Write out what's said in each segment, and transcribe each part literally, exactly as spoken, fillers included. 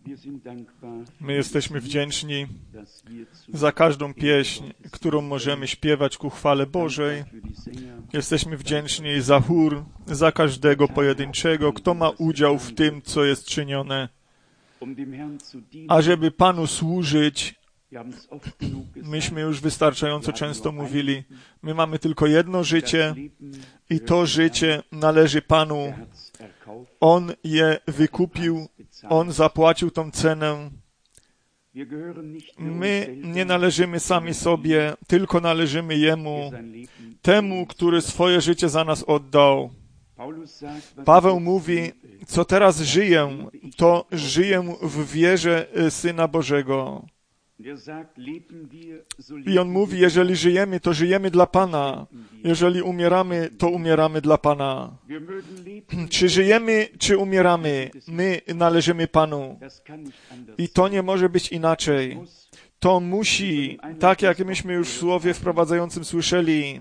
My jesteśmy wdzięczni za każdą pieśń, którą możemy śpiewać ku chwale Bożej. Jesteśmy wdzięczni za chór, za każdego pojedynczego, kto ma udział w tym, co jest czynione. Ażeby Panu służyć, myśmy już wystarczająco często mówili, my mamy tylko jedno życie i to życie należy Panu. On je wykupił, On zapłacił tą cenę. My nie należymy sami sobie, tylko należymy Jemu, temu, który swoje życie za nas oddał. Paweł mówi, co teraz żyję, to żyję w wierze Syna Bożego. I on mówi, jeżeli żyjemy, to żyjemy dla Pana. Jeżeli umieramy, to umieramy dla Pana. Czy żyjemy, czy umieramy, my należymy Panu. I to nie może być inaczej. To musi, tak jak myśmy już w słowie wprowadzającym słyszeli,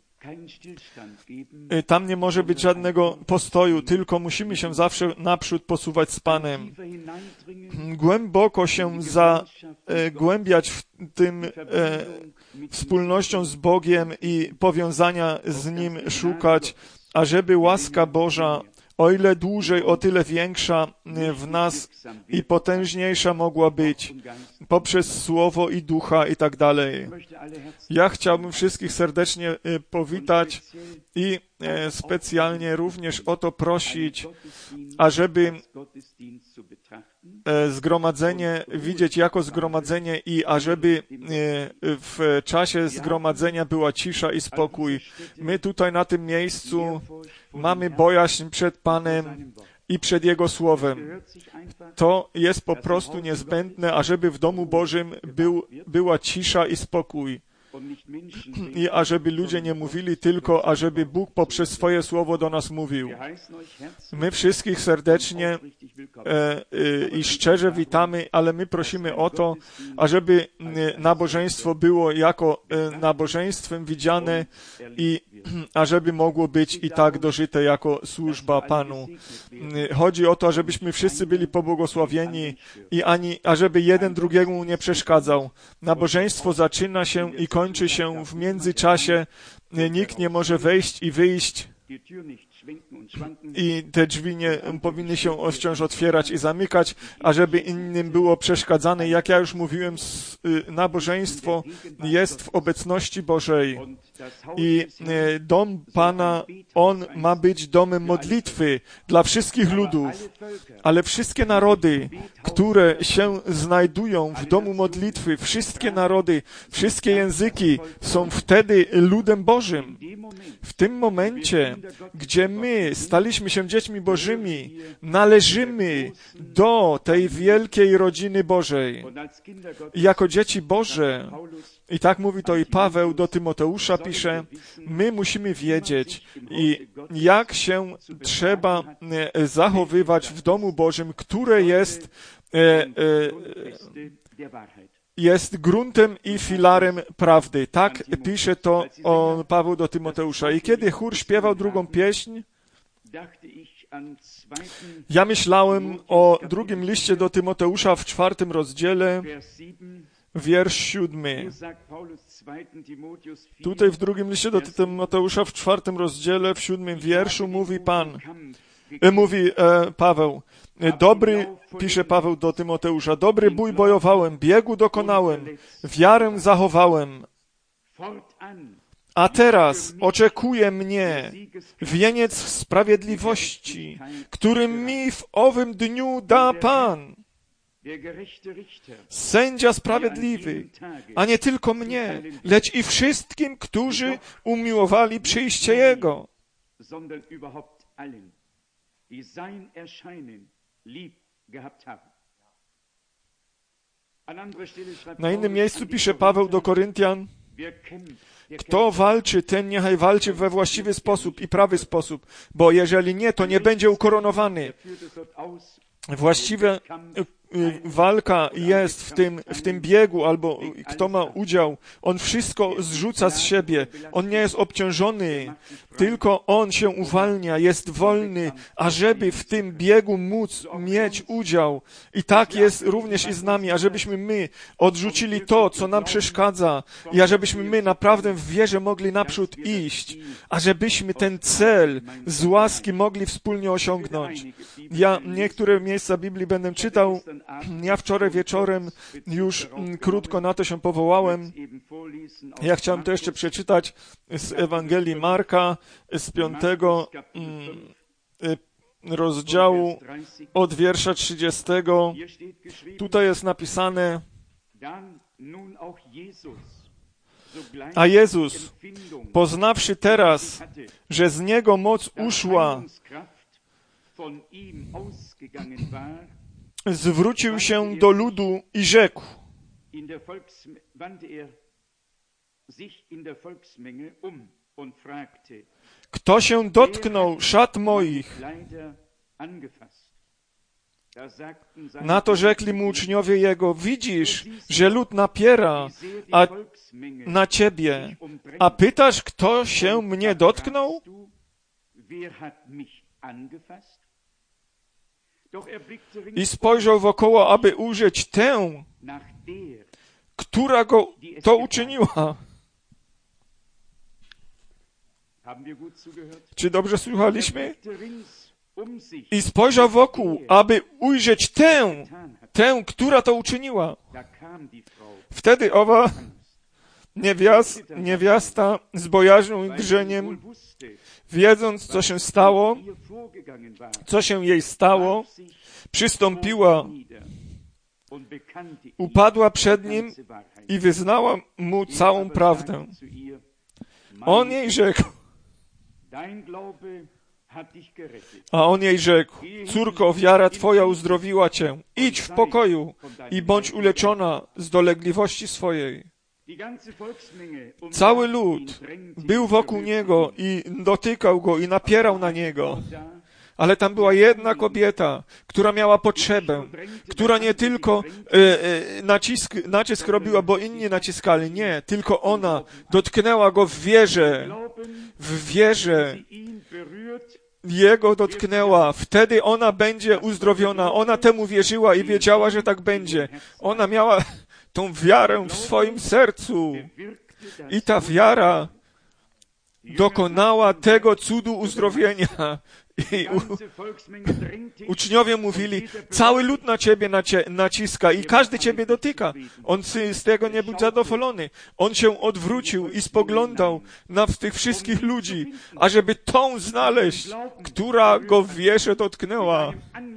tam nie może być żadnego postoju, tylko musimy się zawsze naprzód posuwać z Panem. Głęboko się zagłębiać w tym e, wspólnością z Bogiem i powiązania z Nim szukać, ażeby łaska Boża, o ile dłużej, o tyle większa w nas i potężniejsza mogła być poprzez Słowo i Ducha i tak dalej. Ja chciałbym wszystkich serdecznie powitać i specjalnie również o to prosić, ażeby zgromadzenie widzieć jako zgromadzenie i ażeby w czasie zgromadzenia była cisza i spokój. My tutaj na tym miejscu mamy bojaźń przed Panem i przed Jego Słowem. To jest po prostu niezbędne, ażeby w domu Bożym był, była cisza i spokój. I ażeby ludzie nie mówili tylko, ażeby Bóg poprzez swoje Słowo do nas mówił. My wszystkich serdecznie e, e, i szczerze witamy, ale my prosimy o to, ażeby nabożeństwo było jako e, nabożeństwem widziane i ażeby mogło być i tak dożyte jako służba Panu. Chodzi o to, ażebyśmy wszyscy byli pobłogosławieni i ani, ażeby jeden drugiemu nie przeszkadzał. Nabożeństwo zaczyna się i kończy się w międzyczasie. Nikt nie może wejść i wyjść. I te drzwi nie powinny się wciąż otwierać i zamykać, ażeby innym było przeszkadzane. Jak ja już mówiłem, nabożeństwo jest w obecności Bożej. I dom Pana, on ma być domem modlitwy dla wszystkich ludów, ale wszystkie narody, które się znajdują w domu modlitwy, wszystkie narody, wszystkie języki są wtedy ludem Bożym. W tym momencie, gdzie my staliśmy się dziećmi Bożymi, należymy do tej wielkiej rodziny Bożej. I jako dzieci Boże, i tak mówi to i Paweł do Tymoteusza pisze, my musimy wiedzieć, i jak się trzeba zachowywać w domu Bożym, które jest e, e, jest gruntem i filarem prawdy. Tak pisze to o Paweł do Tymoteusza. I kiedy chór śpiewał drugą pieśń, ja myślałem o drugim liście do Tymoteusza w czwartym rozdziale, wiersz siódmy. Tutaj w drugim liście do Tymoteusza w czwartym rozdziale, w siódmym wierszu mówi Pan, e, mówi e, Paweł, dobry, pisze Paweł do Tymoteusza, dobry bój bojowałem, biegu dokonałem, wiarę zachowałem, a teraz oczekuje mnie wieniec sprawiedliwości, który mi w owym dniu da Pan. Sędzia sprawiedliwy, a nie tylko mnie, lecz i wszystkim, którzy umiłowali przyjście Jego. Na innym miejscu pisze Paweł do Koryntian, kto walczy, ten niechaj walczy we właściwy sposób i prawy sposób, bo jeżeli nie, to nie będzie ukoronowany. Właściwe walka jest w tym, w tym biegu, albo kto ma udział, on wszystko zrzuca z siebie. On nie jest obciążony, tylko on się uwalnia, jest wolny, ażeby w tym biegu móc mieć udział. I tak jest również i z nami, ażebyśmy my odrzucili to, co nam przeszkadza i ażebyśmy my naprawdę w wierze mogli naprzód iść, ażebyśmy ten cel z łaski mogli wspólnie osiągnąć. Ja niektóre miejsca Biblii będę czytał. Ja wczoraj wieczorem już mm, krótko na to się powołałem. Ja chciałem to jeszcze przeczytać z Ewangelii Marka, z piątego mm, rozdziału od wiersza trzydziestego. Tutaj jest napisane: a Jezus, poznawszy teraz, że z Niego moc uszła, zwrócił się do ludu i rzekł: kto się dotknął szat moich? Na to rzekli mu uczniowie Jego: widzisz, że lud napiera a na Ciebie, a pytasz, kto się mnie dotknął? I spojrzał wokoło, aby ujrzeć tę, która go to uczyniła. Czy dobrze słuchaliśmy? I spojrzał wokół, aby ujrzeć tę, tę, która to uczyniła. Wtedy owa niewiast, niewiasta z bojaźnią i drżeniem, wiedząc, co się stało, co się jej stało, przystąpiła, upadła przed nim i wyznała mu całą prawdę. On jej rzekł, a on jej rzekł: córko, wiara Twoja uzdrowiła Cię. Idź w pokoju i bądź uleczona z dolegliwości swojej. Cały lud był wokół niego i dotykał go i napierał na niego. Ale tam była jedna kobieta, która miała potrzebę, która nie tylko e, e, nacisk, nacisk robiła, bo inni naciskali. Nie, tylko ona dotknęła go w wierze. W wierze Jego dotknęła. Wtedy ona będzie uzdrowiona. Ona temu wierzyła i wiedziała, że tak będzie. Ona miała tą wiarę w swoim sercu. I ta wiara dokonała tego cudu uzdrowienia. I u, uczniowie mówili: cały lud na ciebie nacie, naciska i każdy ciebie dotyka. On z tego nie był zadowolony. On się odwrócił i spoglądał na tych wszystkich ludzi, ażeby tą znaleźć, która go w wierze dotknęła.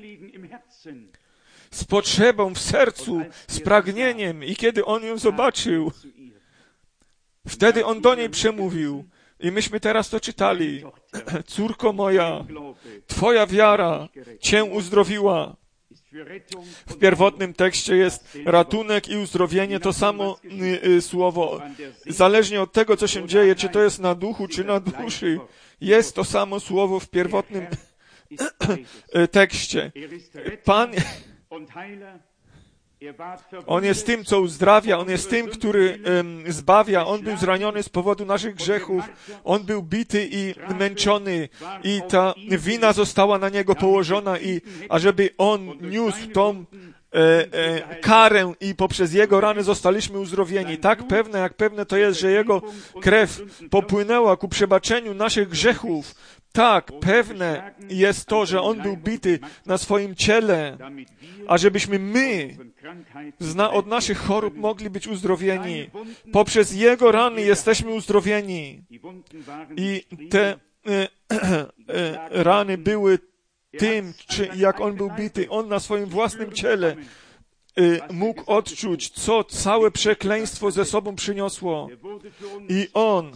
Z potrzebą w sercu, z pragnieniem. I kiedy on ją zobaczył, wtedy on do niej przemówił. I myśmy teraz to czytali. Córko moja, Twoja wiara Cię uzdrowiła. W pierwotnym tekście jest ratunek i uzdrowienie, to samo y, y, słowo. Zależnie od tego, co się dzieje, czy to jest na duchu, czy na duszy, jest to samo słowo w pierwotnym tekście. Pan... On jest tym, co uzdrawia, On jest tym, który um, zbawia. On był zraniony z powodu naszych grzechów. On był bity i męczony. I ta wina została na Niego położona, i ażeby On niósł tą e, e, karę i poprzez Jego rany zostaliśmy uzdrowieni. Tak pewne, jak pewne to jest, że Jego krew popłynęła ku przebaczeniu naszych grzechów. Tak, pewne jest to, że On był bity na swoim ciele, ażebyśmy my zna od naszych chorób mogli być uzdrowieni. Poprzez Jego rany jesteśmy uzdrowieni. I te e, e, rany były tym, czy jak On był bity. On na swoim własnym ciele e, mógł odczuć, co całe przekleństwo ze sobą przyniosło. I On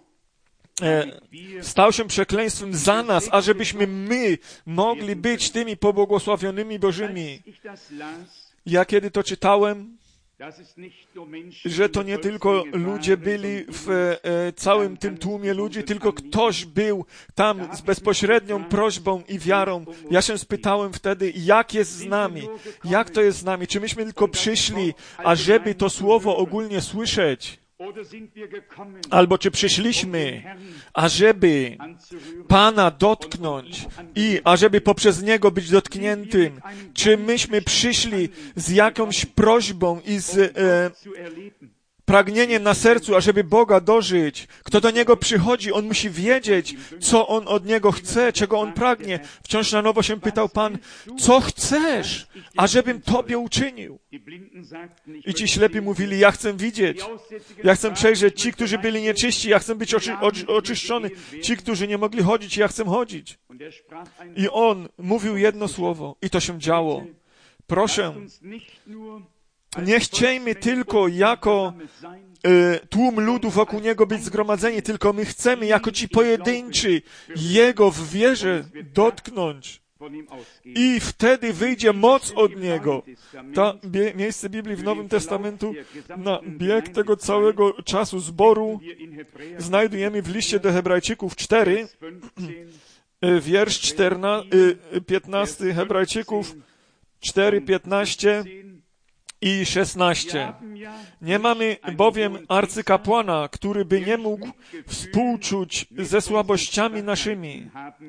stał się przekleństwem za nas, ażebyśmy my mogli być tymi pobłogosławionymi Bożymi. Ja kiedy to czytałem, że to nie tylko ludzie byli w e, całym tym tłumie ludzi, tylko ktoś był tam z bezpośrednią prośbą i wiarą. Ja się spytałem wtedy, jak jest z nami? Jak to jest z nami? Czy myśmy tylko przyszli, ażeby to słowo ogólnie słyszeć? Albo czy przyszliśmy, ażeby Pana dotknąć i ażeby poprzez Niego być dotkniętym? Czy myśmy przyszli z jakąś prośbą i z e, pragnieniem na sercu, ażeby Boga dożyć? Kto do Niego przychodzi, on musi wiedzieć, co On od Niego chce, czego On pragnie. Wciąż na nowo się pytał Pan, co chcesz, ażebym Tobie uczynił? I ci ślepi mówili, ja chcę widzieć, ja chcę przejrzeć. Ci, którzy byli nieczyści, ja chcę być oczy, oczy, oczyszczony. Ci, którzy nie mogli chodzić, ja chcę chodzić. I On mówił jedno słowo i to się działo. Proszę, nie chciejmy tylko jako y, tłum ludu wokół Niego być zgromadzeni, tylko my chcemy jako ci pojedynczy Jego w wierze dotknąć. I wtedy wyjdzie moc od Niego. To bie- miejsce Biblii w Nowym Testamentu na bieg tego całego czasu zboru znajdujemy w liście do Hebrajczyków cztery, wiersz czternasty, piętnasty, Hebrajczyków cztery, piętnaście i szesnaście. Nie mamy bowiem arcykapłana, który by nie mógł współczuć ze słabościami naszymi,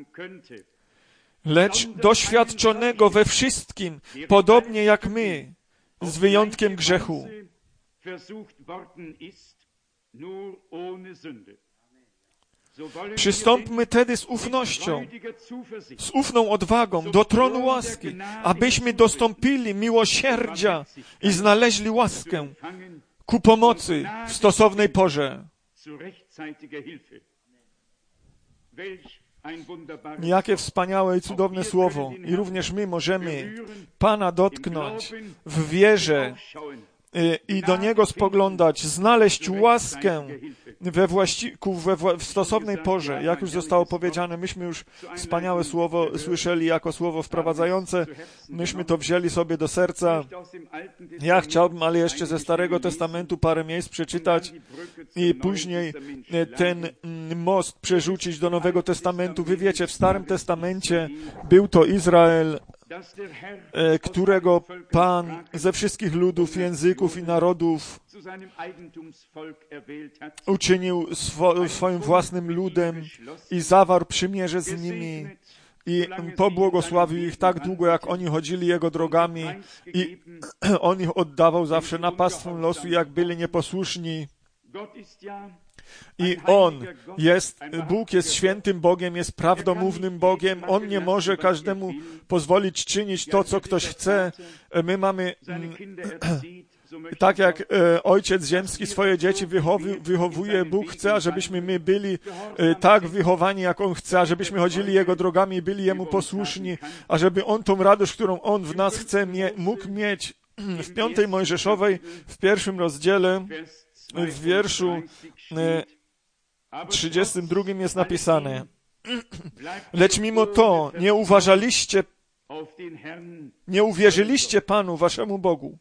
lecz doświadczonego we wszystkim, podobnie jak my, z wyjątkiem grzechu. Przystąpmy tedy z ufnością, z ufną odwagą do tronu łaski, abyśmy dostąpili miłosierdzia i znaleźli łaskę ku pomocy w stosownej porze. Jakie wspaniałe i cudowne słowo. I również my możemy Pana dotknąć w wierze i do Niego spoglądać, znaleźć łaskę we właściku, we wła- w stosownej porze. Jak już zostało powiedziane, myśmy już wspaniałe słowo słyszeli jako słowo wprowadzające. Myśmy to wzięli sobie do serca. Ja chciałbym, ale jeszcze ze Starego Testamentu parę miejsc przeczytać i później ten most przerzucić do Nowego Testamentu. Wy wiecie, w Starym Testamencie był to Izrael, którego Pan ze wszystkich ludów, języków i narodów uczynił swo, swoim własnym ludem i zawarł przymierze z nimi i pobłogosławił ich tak długo, jak oni chodzili Jego drogami i On ich oddawał zawsze na pastwę losu, jak byli nieposłuszni. I On jest, Bóg jest świętym Bogiem, jest prawdomównym Bogiem. On nie może każdemu pozwolić czynić to, co ktoś chce. My mamy, tak jak e, Ojciec Ziemski swoje dzieci wychowi, wychowuje, Bóg chce, ażebyśmy my byli e, tak wychowani, jak On chce, ażebyśmy chodzili Jego drogami i byli Jemu posłuszni, ażeby On tą radość, którą On w nas chce, mie, mógł mieć. W piątej Mojżeszowej, w pierwszym rozdziale, w wierszu trzydziestym drugim jest napisane: lecz mimo to nie uważaliście, nie uwierzyliście Panu, waszemu Bogu.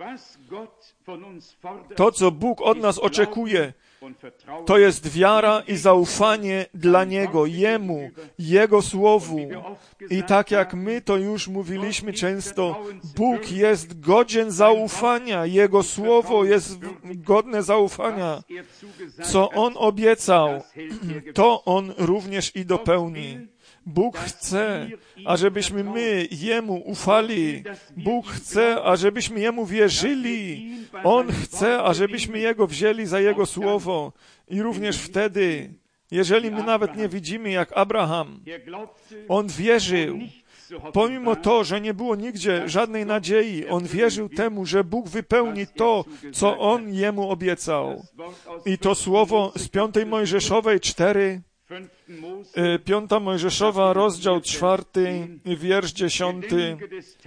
To, co Bóg od nas oczekuje, to jest wiara i zaufanie dla Niego, Jemu, Jego Słowu. I tak jak my to już mówiliśmy często, Bóg jest godzien zaufania, Jego Słowo jest godne zaufania. Co On obiecał, to On również i dopełni. Bóg chce, ażebyśmy my Jemu ufali. Bóg chce, ażebyśmy Jemu wierzyli. On chce, ażebyśmy Jego wzięli za Jego Słowo. I również wtedy, jeżeli my nawet nie widzimy jak Abraham, on wierzył. Pomimo to, że nie było nigdzie żadnej nadziei, on wierzył temu, że Bóg wypełni to, co On jemu obiecał. I to słowo z piątej Mojżeszowej cztery, Piąta Mojżeszowa, rozdział czwarty, wiersz dziesiąty.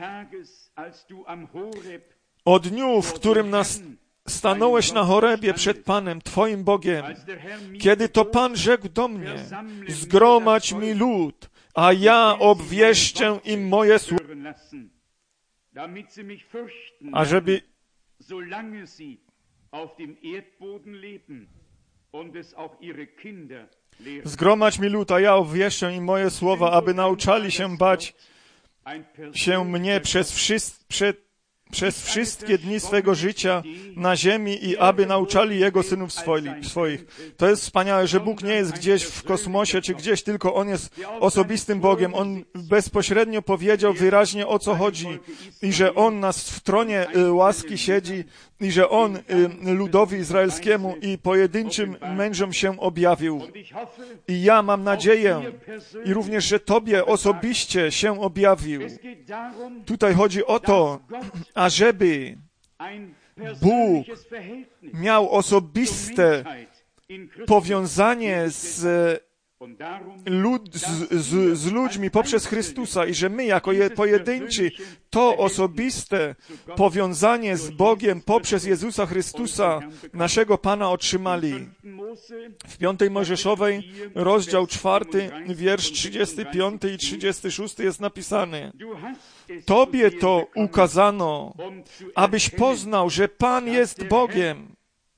O dniu, w którym nas stanąłeś na Horebie przed Panem, Twoim Bogiem, kiedy to Pan rzekł do mnie: zgromadź mi lud, a ja obwieszczę im moje słowa, ażeby solange sie auf dem Erdboden leben und es auch ihre Kinder lehren. Zgromadź mi lud, a ja obwieszczę im moje słowa, aby nauczali się bać się mnie przez, wszys- przed, przez wszystkie dni swego życia na ziemi i aby nauczali Jego synów swoi- swoich. To jest wspaniałe, że Bóg nie jest gdzieś w kosmosie, czy gdzieś, tylko On jest osobistym Bogiem. On bezpośrednio powiedział wyraźnie, o co chodzi i że On nas w tronie y, łaski siedzi i że On y, ludowi izraelskiemu i pojedynczym mężom się objawił. I ja mam nadzieję i również, że Tobie osobiście się objawił. Tutaj chodzi o to, ażeby Bóg miał osobiste powiązanie z, lud, z, z, z ludźmi poprzez Chrystusa i że my jako je, pojedynczy to osobiste powiązanie z Bogiem poprzez Jezusa Chrystusa, naszego Pana, otrzymali. W piątej Mojżeszowej, rozdział czwarty, wiersz trzydziesty piąty i trzydziesty szósty jest napisany: Tobie to ukazano, abyś poznał, że Pan jest Bogiem.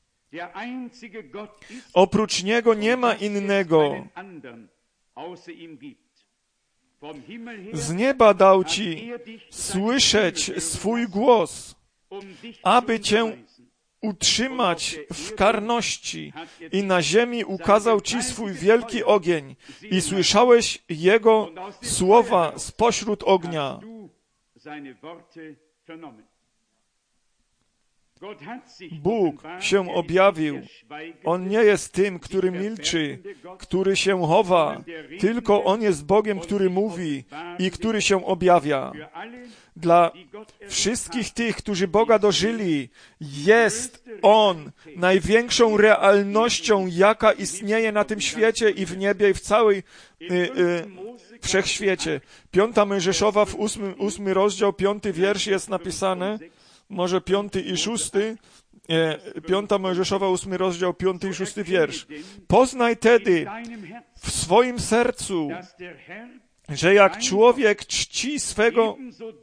Oprócz Niego nie ma innego. Z nieba dał Ci słyszeć swój głos, aby Cię utrzymać w karności i na ziemi ukazał Ci swój wielki ogień i słyszałeś Jego słowa spośród ognia. Bóg się objawił. On nie jest tym, który milczy, który się chowa, tylko On jest Bogiem, który mówi i który się objawia. Dla wszystkich tych, którzy Boga dożyli, jest On największą realnością, jaka istnieje na tym świecie i w niebie i w całej y, y, wszechświecie. Piąta Mojżeszowa w ósmy, ósmy rozdział, piąty wiersz jest napisane, może piąty i szósty, e, piąta Mojżeszowa, ósmy rozdział, piąty i szósty wiersz. Poznaj tedy w swoim sercu, że jak człowiek czci swego,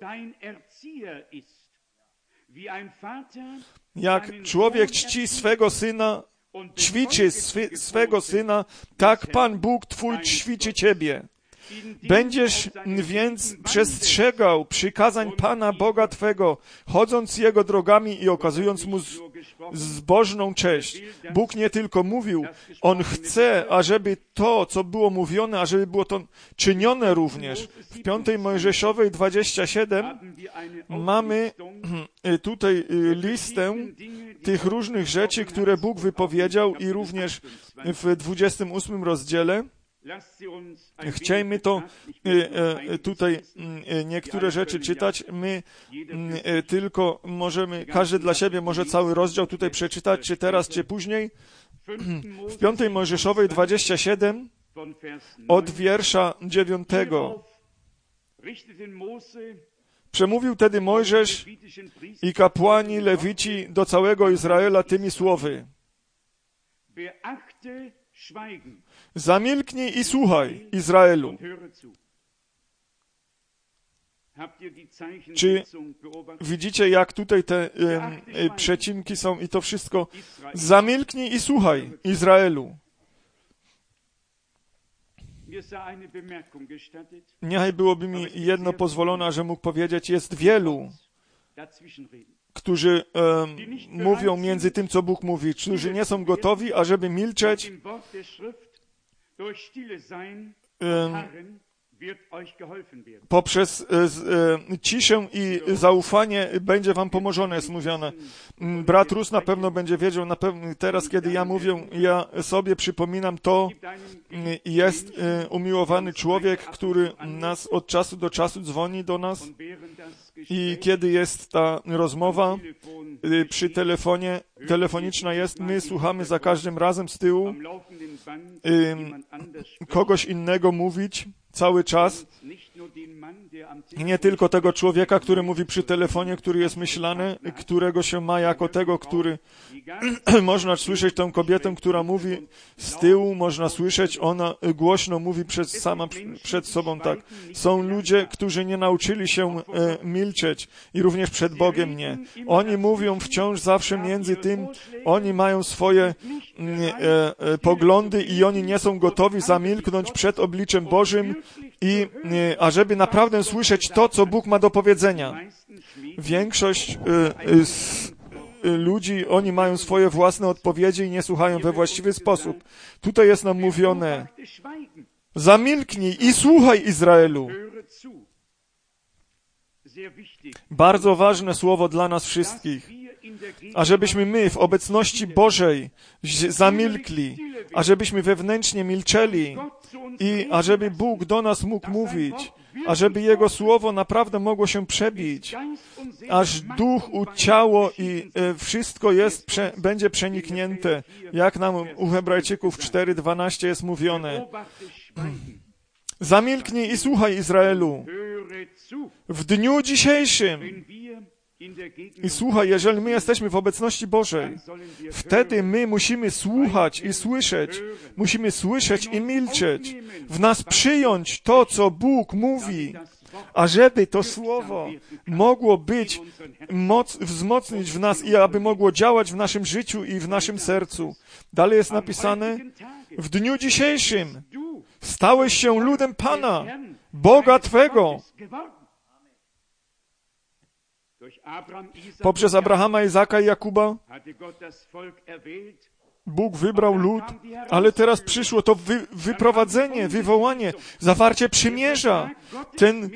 jak człowiek czci swego syna, ćwiczy swy, swego syna, tak Pan Bóg Twój ćwiczy Ciebie. Będziesz więc przestrzegał przykazań Pana Boga Twego, chodząc Jego drogami i okazując Mu z, zbożną cześć. Bóg nie tylko mówił, On chce, ażeby to, co było mówione, ażeby było to czynione również. W piątej Mojżeszowej dwadzieścia siedem mamy tutaj listę tych różnych rzeczy, które Bóg wypowiedział i również w dwudziestym ósmym rozdziale. Chciejmy to tutaj niektóre rzeczy czytać. My tylko możemy, każdy dla siebie może cały rozdział tutaj przeczytać, czy teraz, czy później. W piątej Mojżeszowej dwadzieścia siedem od wiersza dziewiątego. Przemówił tedy Mojżesz i kapłani Lewici do całego Izraela tymi słowy: Zamilknij i słuchaj, Izraelu. Czy widzicie, jak tutaj te e, przecinki są i to wszystko? Zamilknij i słuchaj, Izraelu. Niechaj byłoby mi jedno pozwolone, że mógł powiedzieć, jest wielu, którzy um, mówią między tym, co Bóg mówi, którzy nie są gotowi, ażeby milczeć, um, poprzez e, ciszę i zaufanie będzie wam pomożone, jest mówione. Brat Rus na pewno będzie wiedział, na pewno teraz, kiedy ja mówię, ja sobie przypominam to, jest e, umiłowany człowiek, który nas od czasu do czasu dzwoni do nas i kiedy jest ta rozmowa e, przy telefonie, telefoniczna jest, my słuchamy za każdym razem z tyłu e, kogoś innego mówić cały czas Nie tylko tego człowieka, który mówi przy telefonie, który jest myślany, którego się ma jako tego, który... Można słyszeć tę kobietę, która mówi z tyłu, można słyszeć, ona głośno mówi przed, sama przed sobą tak. Są ludzie, którzy nie nauczyli się e, milczeć i również przed Bogiem nie. Oni mówią wciąż zawsze między tym, oni mają swoje e, e, poglądy i oni nie są gotowi zamilknąć przed obliczem Bożym i e, ażeby naprawdę słyszeć to, co Bóg ma do powiedzenia. Większość e, z ludzi, oni mają swoje własne odpowiedzi i nie słuchają we właściwy sposób. Tutaj jest nam mówione: zamilknij i słuchaj, Izraelu. Bardzo ważne słowo dla nas wszystkich. Ażebyśmy my w obecności Bożej zamilkli, ażebyśmy wewnętrznie milczeli i ażeby Bóg do nas mógł mówić, ażeby Jego Słowo naprawdę mogło się przebić, aż duch, ciało i wszystko jest, prze, będzie przeniknięte, jak nam u Hebrajczyków cztery dwanaście jest mówione. Zamilknij i słuchaj, Izraelu, w dniu dzisiejszym. I słuchaj, jeżeli my jesteśmy w obecności Bożej, wtedy my musimy słuchać i słyszeć. Musimy słyszeć i milczeć. W nas przyjąć to, co Bóg mówi, ażeby to Słowo mogło być, moc, wzmocnić w nas i aby mogło działać w naszym życiu i w naszym sercu. Dalej jest napisane: w dniu dzisiejszym stałeś się ludem Pana, Boga Twego. Poprzez Abrahama, Izaka i Jakuba Bóg wybrał lud, ale teraz przyszło to wy, wyprowadzenie, wywołanie, zawarcie przymierza. Ten,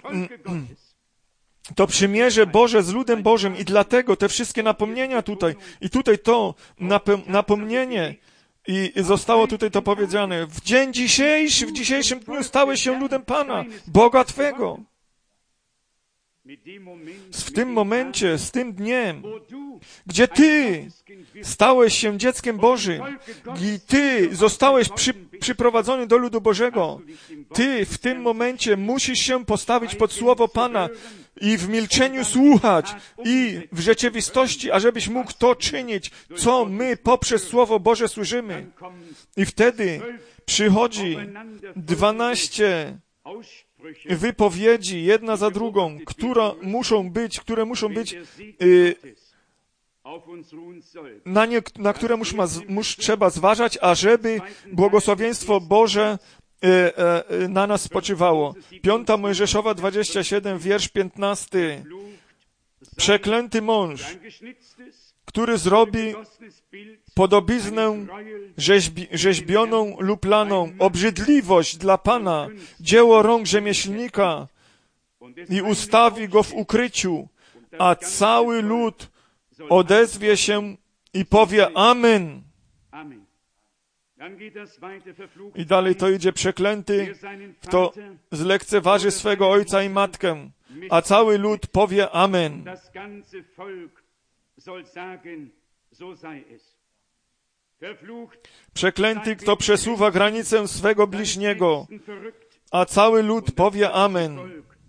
to przymierze Boże z ludem Bożym i dlatego te wszystkie napomnienia tutaj i tutaj to napomnienie i zostało tutaj to powiedziane. W dzień dzisiejszy, w dzisiejszym dniu stałeś się ludem Pana, Boga Twego. W tym momencie, z tym dniem, gdzie Ty stałeś się dzieckiem Bożym i Ty zostałeś przy, przyprowadzony do ludu Bożego, Ty w tym momencie musisz się postawić pod Słowo Pana i w milczeniu słuchać i w rzeczywistości, ażebyś mógł to czynić, co my poprzez Słowo Boże słyszymy. I wtedy przychodzi dwanaście wypowiedzi, jedna za drugą, która muszą być, które muszą być, y, na, nie, na które mus, mus, trzeba zważać, ażeby błogosławieństwo Boże y, y, na nas spoczywało. Piąta Mojżeszowa dwadzieścia siedem, wiersz piętnasty. Przeklęty mąż, który zrobi podobiznę rzeźbi, rzeźbioną lub laną, obrzydliwość dla Pana, dzieło rąk rzemieślnika i ustawi go w ukryciu, a cały lud odezwie się i powie Amen. I dalej to idzie: przeklęty, kto zlekceważy swego ojca i matkę, a cały lud powie Amen. Przeklęty, kto przesuwa granicę swego bliźniego, a cały lud powie Amen.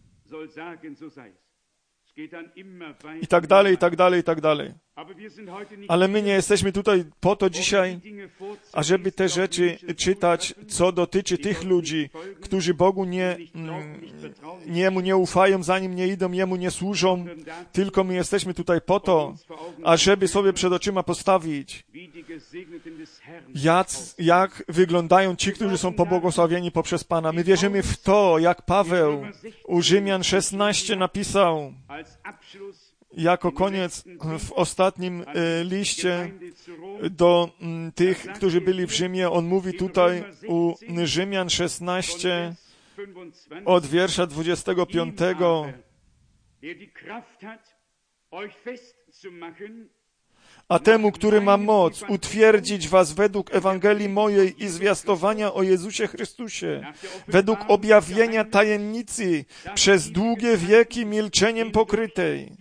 I tak dalej, i tak dalej, i tak dalej. Ale my nie jesteśmy tutaj po to dzisiaj, ażeby te rzeczy czytać, co dotyczy tych ludzi, którzy Bogu nie, Jemu nie ufają, za Nim nie idą, Jemu nie służą, tylko my jesteśmy tutaj po to, ażeby sobie przed oczyma postawić, jak, jak wyglądają ci, którzy są pobłogosławieni poprzez Pana. My wierzymy w to, jak Paweł u Rzymian szesnaście napisał, jako koniec w ostatnim liście do tych, którzy byli w Rzymie. On mówi tutaj u Rzymian szesnaście od wiersza dwudziestego piątego. A temu, który ma moc utwierdzić was według Ewangelii mojej i zwiastowania o Jezusie Chrystusie, według objawienia tajemnicy przez długie wieki milczeniem pokrytej,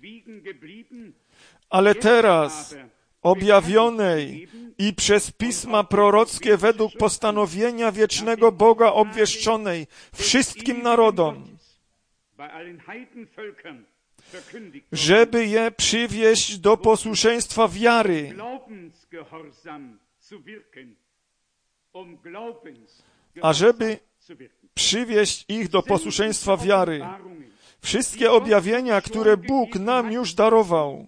ale teraz objawionej i przez pisma prorockie według postanowienia wiecznego Boga obwieszczonej wszystkim narodom. żeby je przywieść do posłuszeństwa wiary, a żeby przywieść ich do posłuszeństwa wiary. Wszystkie objawienia, które Bóg nam już darował,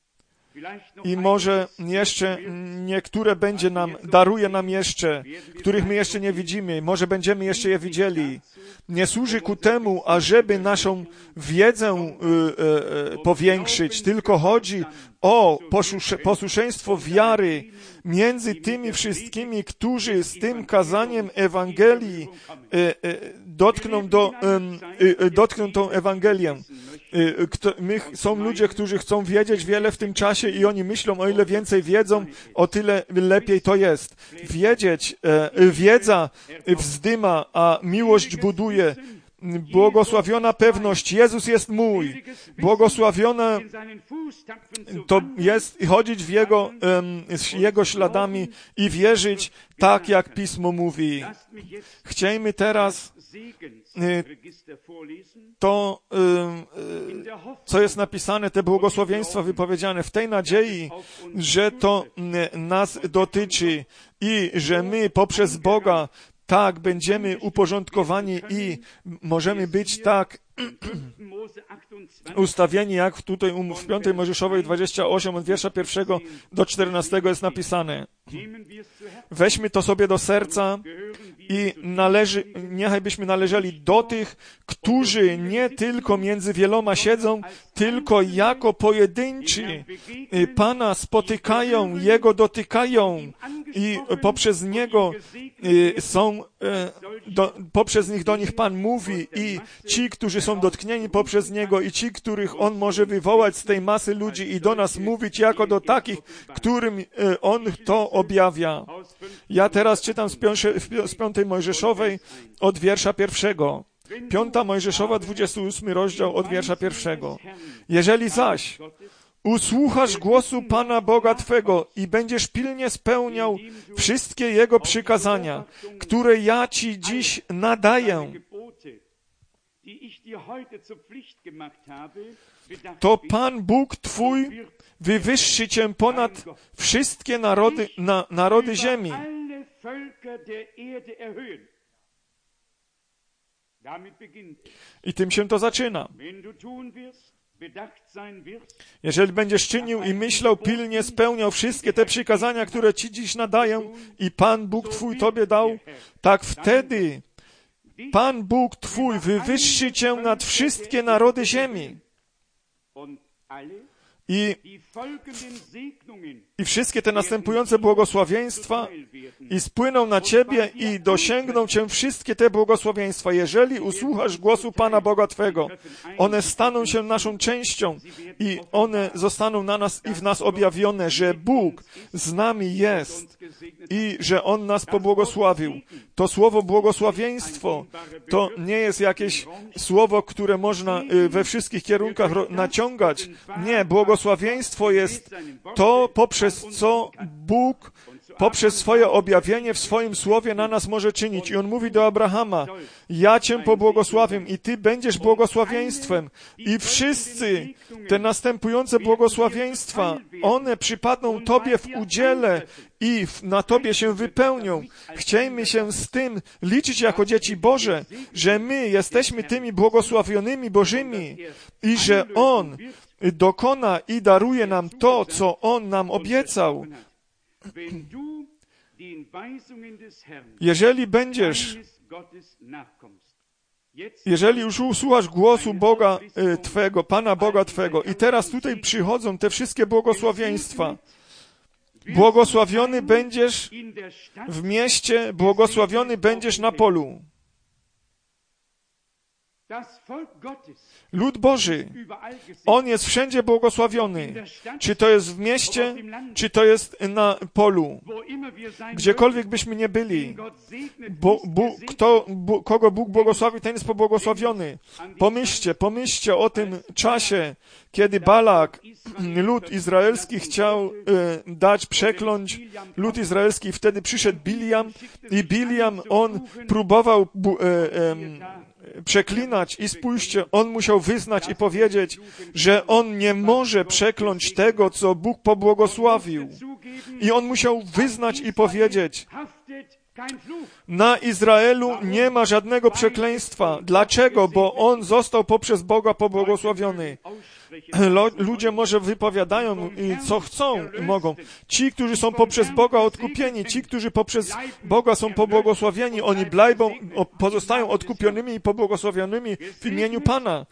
i może jeszcze niektóre będzie nam, daruje nam jeszcze, których my jeszcze nie widzimy, może będziemy jeszcze je widzieli. Nie służy ku temu, ażeby naszą wiedzę y, y, powiększyć, tylko chodzi o posłuszeństwo wiary między tymi wszystkimi, którzy z tym kazaniem Ewangelii y, y, dotkną, do, y, y, dotkną tą Ewangelię. Y, kto, my, są ludzie, którzy chcą wiedzieć wiele w tym czasie i oni myślą, o ile więcej wiedzą, o tyle lepiej to jest. Wiedzieć, y, wiedza wzdyma, a miłość buduje. Błogosławiona pewność, Jezus jest mój. Błogosławiona to jest chodzić w Jego, um, Jego śladami i wierzyć tak, jak Pismo mówi. Chciejmy teraz y, to, y, y, co jest napisane, te błogosławieństwa wypowiedziane w tej nadziei, że to y, nas dotyczy i że my poprzez Boga tak będziemy uporządkowani i możemy być tak ustawieni, jak tutaj w piątej Mojżeszowej dwadzieścia osiem od wiersza pierwszego do czternastego jest napisane. Weźmy to sobie do serca i należy, niechaj byśmy należeli do tych, którzy nie tylko między wieloma siedzą, tylko jako pojedynczy Pana spotykają, Jego dotykają i poprzez Niego są, do, poprzez nich do nich Pan mówi i ci, którzy są dotknieni poprzez Niego i ci, których On może wywołać z tej masy ludzi i do nas mówić jako do takich, którym On to objawia. Ja teraz czytam z, piąsze, z piątej Mojżeszowej od wiersza pierwszego. Piąta Mojżeszowa, dwudziesty ósmy rozdział od wiersza pierwszego. Jeżeli zaś usłuchasz głosu Pana Boga Twego i będziesz pilnie spełniał wszystkie Jego przykazania, które ja Ci dziś nadaję, to Pan Bóg Twój wywyższy Cię ponad wszystkie narody, na, narody ziemi. I tym się to zaczyna. Jeżeli będziesz czynił i myślał, pilnie spełniał wszystkie te przykazania, które Ci dziś nadaję i Pan Bóg Twój Tobie dał, tak wtedy Pan Bóg Twój wywyższy Cię nad wszystkie narody ziemi. I, I wszystkie te następujące błogosławieństwa i spłyną na Ciebie i dosięgną Cię wszystkie te błogosławieństwa. Jeżeli usłuchasz głosu Pana Boga Twego, one staną się naszą częścią i one zostaną na nas i w nas objawione, że Bóg z nami jest i że On nas pobłogosławił. To słowo błogosławieństwo to nie jest jakieś słowo, które można we wszystkich kierunkach naciągać. Nie, błogosławieństwo jest to, poprzez co Bóg poprzez swoje objawienie w swoim słowie na nas może czynić. I On mówi do Abrahama, ja Cię pobłogosławię i Ty będziesz błogosławieństwem. I wszyscy te następujące błogosławieństwa, one przypadną Tobie w udziele i na Tobie się wypełnią. Chciejmy się z tym liczyć jako dzieci Boże, że my jesteśmy tymi błogosławionymi Bożymi i że On dokona i daruje nam to, co On nam obiecał. Jeżeli będziesz, jeżeli już usłuchasz głosu Boga Twego, Pana Boga Twego i teraz tutaj przychodzą te wszystkie błogosławieństwa. Błogosławiony będziesz w mieście, błogosławiony będziesz na polu. Lud Boży, On jest wszędzie błogosławiony. Czy to jest w mieście, czy to jest na polu. Gdziekolwiek byśmy nie byli. Bo, bu, kto, bu, kogo Bóg błogosławi, ten jest pobłogosławiony. Pomyślcie, pomyślcie o tym czasie, kiedy Balak, lud izraelski, chciał e, dać, przekląć lud izraelski. Wtedy przyszedł Biliam i Biliam, on próbował bu, e, e, przeklinać i spójrzcie, on musiał wyznać i powiedzieć, że on nie może przekląć tego, co Bóg pobłogosławił. I on musiał wyznać i powiedzieć, na Izraelu nie ma żadnego przekleństwa. Dlaczego? Bo on został poprzez Boga pobłogosławiony. Ludzie może wypowiadają, co chcą, mogą. Ci, którzy są poprzez Boga odkupieni, ci, którzy poprzez Boga są pobłogosławieni, oni blajbą, pozostają odkupionymi i pobłogosławionymi w imieniu Pana.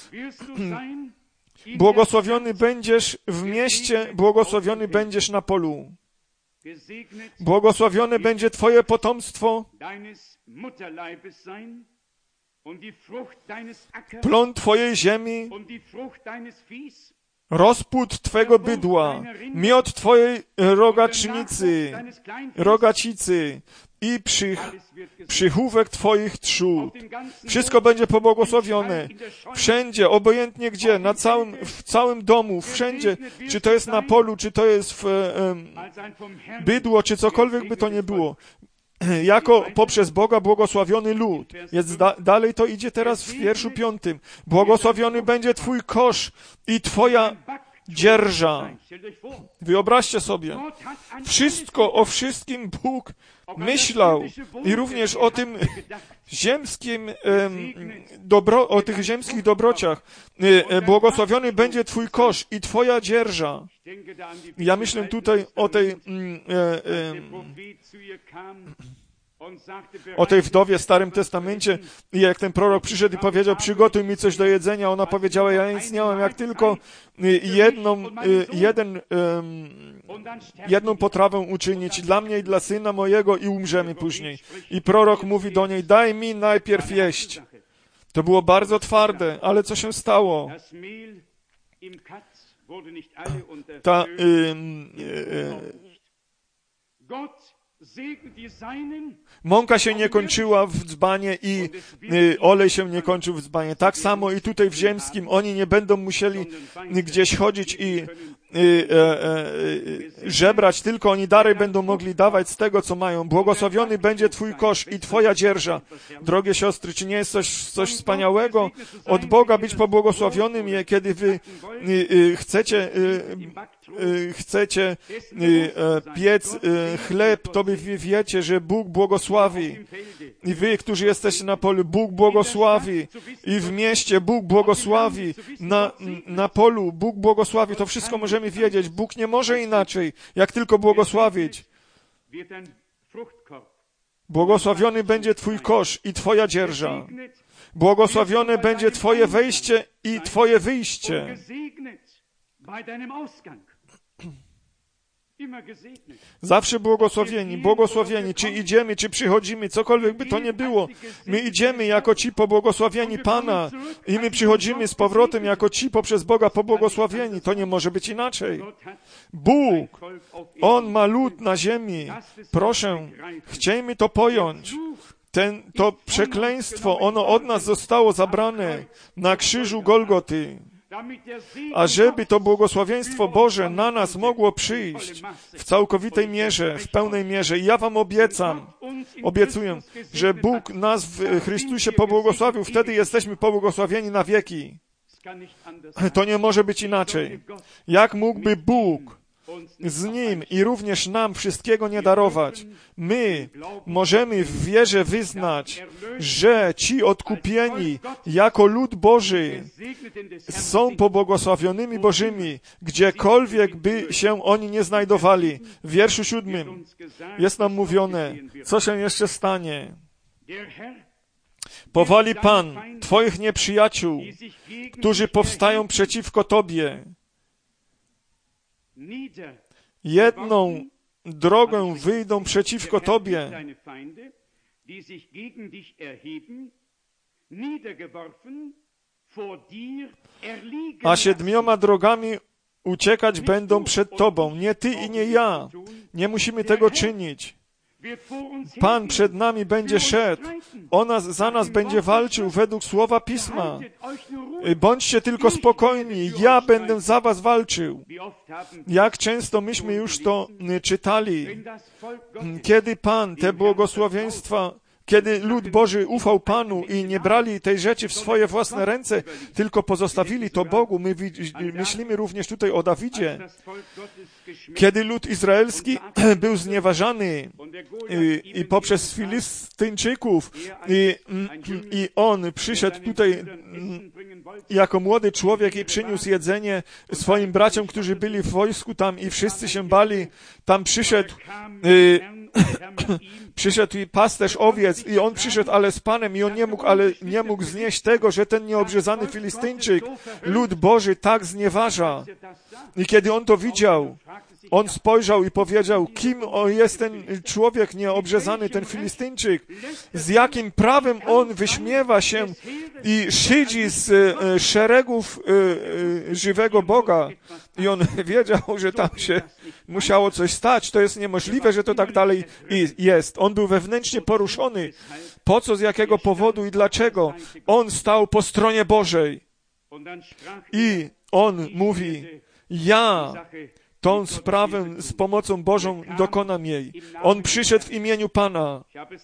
Błogosławiony będziesz w mieście, błogosławiony będziesz na polu. Błogosławione będzie Twoje potomstwo, plon Twojej ziemi, rozpód Twego bydła, miod Twojej rogacznicy, rogacicy i przych, przychówek Twoich trzód. Wszystko będzie pobłogosławione. Wszędzie, obojętnie gdzie, na całym, w całym domu, wszędzie, czy to jest na polu, czy to jest w um, bydło, czy cokolwiek by to nie było. Jako poprzez Boga błogosławiony lud. Jest da, dalej to idzie teraz w wierszu piątym. Błogosławiony będzie Twój kosz i Twoja dzierża. Wyobraźcie sobie, wszystko o wszystkim Bóg myślał i również o tym ziemskim dobro, o tych ziemskich dobrociach. Błogosławiony będzie Twój kosz i Twoja dzierża. Ja myślę tutaj o tej o tej wdowie w Starym Testamencie i jak ten prorok przyszedł i powiedział, przygotuj mi coś do jedzenia, ona powiedziała, ja nic nie mam, jak tylko jedną, jeden, jedną potrawę uczynić dla mnie i dla syna mojego i umrzemy później. I prorok mówi do niej, daj mi najpierw jeść. To było bardzo twarde, ale co się stało? Ta y, y, mąka się nie kończyła w dzbanie i y, olej się nie kończył w dzbanie. Tak samo i tutaj w ziemskim oni nie będą musieli gdzieś chodzić i y, y, y, żebrać, tylko oni dalej będą mogli dawać z tego, co mają. Błogosławiony będzie Twój kosz i Twoja dzierża. Drogie siostry, czy nie jest coś, coś wspaniałego od Boga być pobłogosławionym, kiedy wy y, y, chcecie y, y, chcecie y, y, piec y, chleb, to wy wiecie, że Bóg błogosławi. I wy, którzy jesteście na polu, Bóg błogosławi. I w mieście Bóg błogosławi. Na, na polu Bóg błogosławi. To wszystko możemy wiedzieć. Bóg nie może inaczej, jak tylko błogosławić. Błogosławiony będzie Twój kosz i Twoja dzierża. Błogosławione będzie Twoje wejście i Twoje wyjście. Zawsze błogosławieni, błogosławieni, czy idziemy, czy przychodzimy, cokolwiek by to nie było. My idziemy jako ci pobłogosławieni Pana i my przychodzimy z powrotem jako ci poprzez Boga pobłogosławieni. To nie może być inaczej. Bóg, On ma lud na ziemi. Proszę, chciejmy to pojąć. Ten, to przekleństwo, ono od nas zostało zabrane na krzyżu Golgoty. A żeby to błogosławieństwo Boże na nas mogło przyjść w całkowitej mierze, w pełnej mierze. I ja wam obiecam, obiecuję, że Bóg nas w Chrystusie pobłogosławił, wtedy jesteśmy pobłogosławieni na wieki. To nie może być inaczej. Jak mógłby Bóg z Nim i również nam wszystkiego nie darować? My możemy w wierze wyznać, że ci odkupieni jako lud Boży są pobłogosławionymi Bożymi, gdziekolwiek by się oni nie znajdowali. W wierszu siódmym jest nam mówione, co się jeszcze stanie. Powali Pan Twoich nieprzyjaciół, którzy powstają przeciwko Tobie. Jedną drogę wyjdą przeciwko Tobie, a siedmioma drogami uciekać będą przed Tobą. Nie Ty i nie ja. Nie musimy tego czynić. Pan przed nami będzie szedł. On nas, za nas będzie walczył według słowa Pisma. Bądźcie tylko spokojni. Ja będę za was walczył. Jak często myśmy już to czytali. Kiedy Pan te błogosławieństwa kiedy lud Boży ufał Panu i nie brali tej rzeczy w swoje własne ręce, tylko pozostawili to Bogu. My myślimy również tutaj o Dawidzie. Kiedy lud izraelski był znieważany i, i poprzez Filistyńczyków i, i on przyszedł tutaj jako młody człowiek i przyniósł jedzenie swoim braciom, którzy byli w wojsku tam i wszyscy się bali, tam przyszedł y, przyszedł i pasterz owiec i on przyszedł, ale z Panem i on nie mógł, ale nie mógł znieść tego, że ten nieobrzezany Filistyńczyk lud Boży tak znieważa. I kiedy on to widział, on spojrzał i powiedział, kim jest ten człowiek nieobrzezany, ten Filistyńczyk, z jakim prawem on wyśmiewa się i szydzi z szeregów żywego Boga. I on wiedział, że tam się musiało coś stać. To jest niemożliwe, że to tak dalej jest. On był wewnętrznie poruszony. Po co, z jakiego powodu i dlaczego? On stał po stronie Bożej. I on mówi, ja tą sprawę z pomocą Bożą dokonam jej. On przyszedł w imieniu Pana.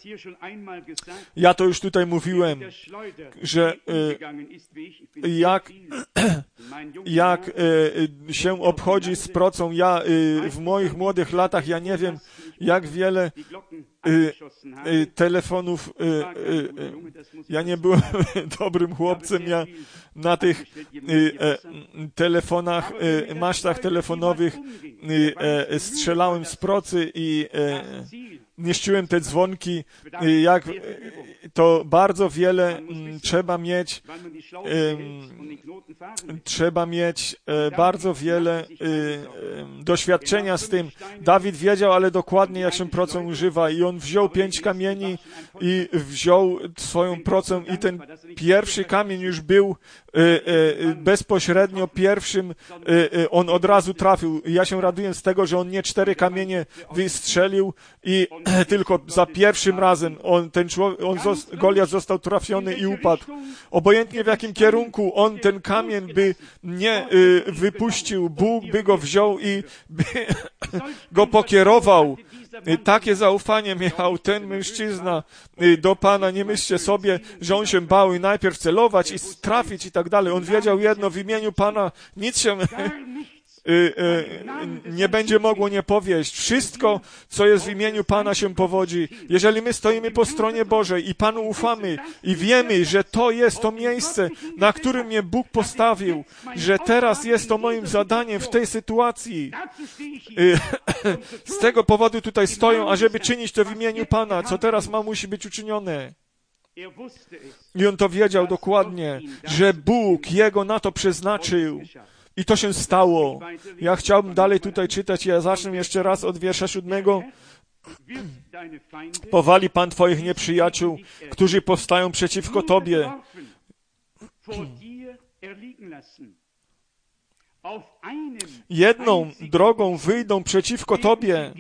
Ja to już tutaj mówiłem, że y, jak, jak y, się obchodzi z procą. Ja y, w moich młodych latach, ja nie wiem, jak wiele y, y, telefonów, y, y, y, ja nie byłem dobrym chłopcem, ja na tych y, y, telefonach, y, masztach telefonowych y, y, strzelałem z procy i y, niszczyłem te dzwonki, y, jak y, to bardzo wiele y, trzeba mieć, y, trzeba mieć y, bardzo wiele y, y, doświadczenia z tym. Dawid wiedział, ale dokładnie jak się procą używa i on wziął pięć kamieni i wziął swoją procę i ten pierwszy kamień już był y, y, bezpośrednio pierwszym, y, y, on od razu trafił. Ja się raduję z tego, że on nie cztery kamienie wystrzelił i tylko za pierwszym razem on, ten człowiek, on zos, Goliat został trafiony i upadł. Obojętnie w jakim kierunku on ten kamień by nie y, wypuścił, Bóg by go wziął i by go pokierował. Takie zaufanie miał ten mężczyzna do Pana. Nie myślcie sobie, że on się bał i najpierw celować i trafić i tak dalej. On wiedział jedno, w imieniu Pana nic się nie będzie mogło nie powieść. Wszystko, co jest w imieniu Pana, się powodzi. Jeżeli my stoimy po stronie Bożej i Panu ufamy i wiemy, że to jest to miejsce, na którym mnie Bóg postawił, że teraz jest to moim zadaniem w tej sytuacji. Z tego powodu tutaj stoją, ażeby czynić to w imieniu Pana. Co teraz ma, musi być uczynione. I on to wiedział dokładnie, że Bóg jego na to przeznaczył. I to się stało. Ja chciałbym dalej tutaj czytać. Ja zacznę jeszcze raz od wiersza siódmego. Powali Pan Twoich nieprzyjaciół, którzy powstają przeciwko Tobie. Jedną drogą wyjdą przeciwko Tobie,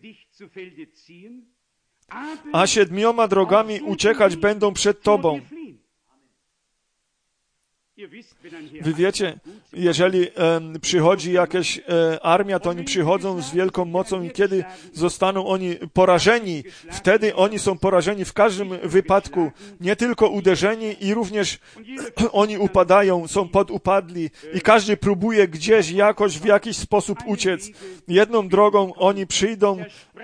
a siedmioma drogami uciekać będą przed Tobą. Wy wiecie, jeżeli e, przychodzi jakaś e, armia, to oni przychodzą z wielką mocą i kiedy zostaną oni porażeni, wtedy oni są porażeni w każdym wypadku, nie tylko uderzeni i również oni upadają, są podupadli i każdy próbuje gdzieś jakoś w jakiś sposób uciec. Jedną drogą oni przyjdą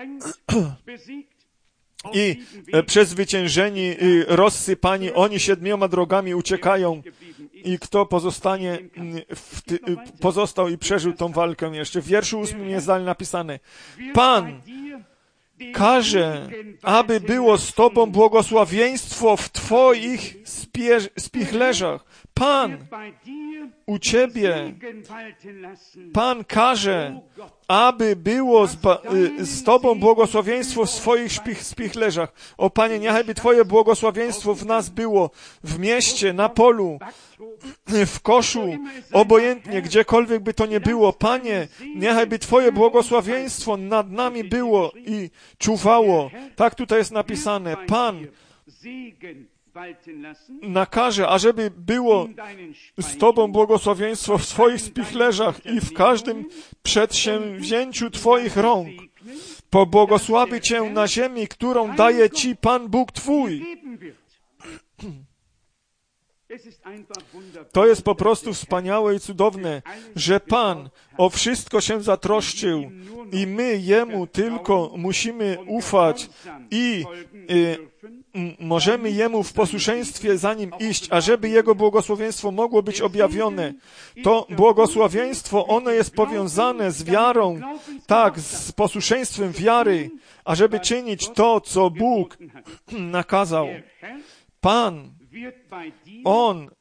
i przezwyciężeni, rozsypani, oni siedmioma drogami uciekają. I kto pozostanie, w ty, pozostał i przeżył tą walkę jeszcze. W wierszu ósmym jest dalej napisane: Pan każe, aby było z Tobą błogosławieństwo w Twoich spie- spichlerzach. Pan u Ciebie, Pan każe, aby było z, ba- z Tobą błogosławieństwo w swoich szpich- spichlerzach. O Panie, niechaj Twoje błogosławieństwo w nas było, w mieście, na polu, w koszu, obojętnie, gdziekolwiek by to nie było. Panie, niechaj by Twoje błogosławieństwo nad nami było i czuwało. Tak tutaj jest napisane. Pan nakaże, ażeby było z Tobą błogosławieństwo w swoich spichlerzach i w każdym przedsięwzięciu Twoich rąk. pobłogosławi Cię na ziemi, którą daje Ci Pan Bóg Twój. To jest po prostu wspaniałe i cudowne, że Pan o wszystko się zatroszczył i my Jemu tylko musimy ufać i y, m, możemy Jemu w posłuszeństwie za Nim iść, a żeby Jego błogosławieństwo mogło być objawione. To błogosławieństwo, ono jest powiązane z wiarą, tak, z posłuszeństwem wiary, a żeby czynić to, co Bóg nakazał. Pan, On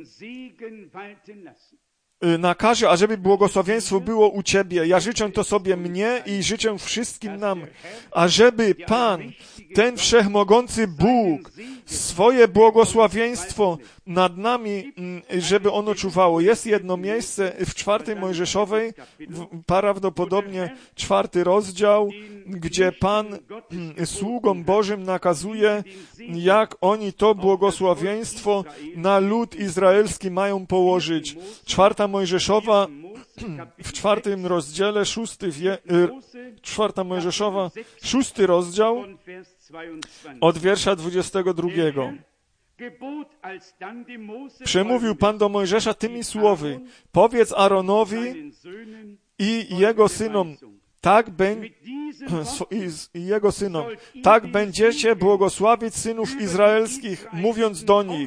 nakaże, ażeby błogosławieństwo było u Ciebie. Ja życzę to sobie mnie i życzę wszystkim nam, ażeby Pan, ten wszechmogący Bóg, swoje błogosławieństwo nad nami, żeby ono czuwało. Jest jedno miejsce w czwartej Mojżeszowej, prawdopodobnie czwarty rozdział, gdzie Pan sługom Bożym nakazuje, jak oni to błogosławieństwo na lud izraelski mają położyć. Czwarta Mojżeszowa w czwartym rozdziale, szósty wie, czwarta Mojżeszowa, szósty rozdział od wiersza dwudziestego drugiego. Przemówił Pan do Mojżesza tymi słowy: powiedz Aaronowi i jego synom, tak będzie i jego synom, tak będziecie błogosławić synów izraelskich, mówiąc do nich: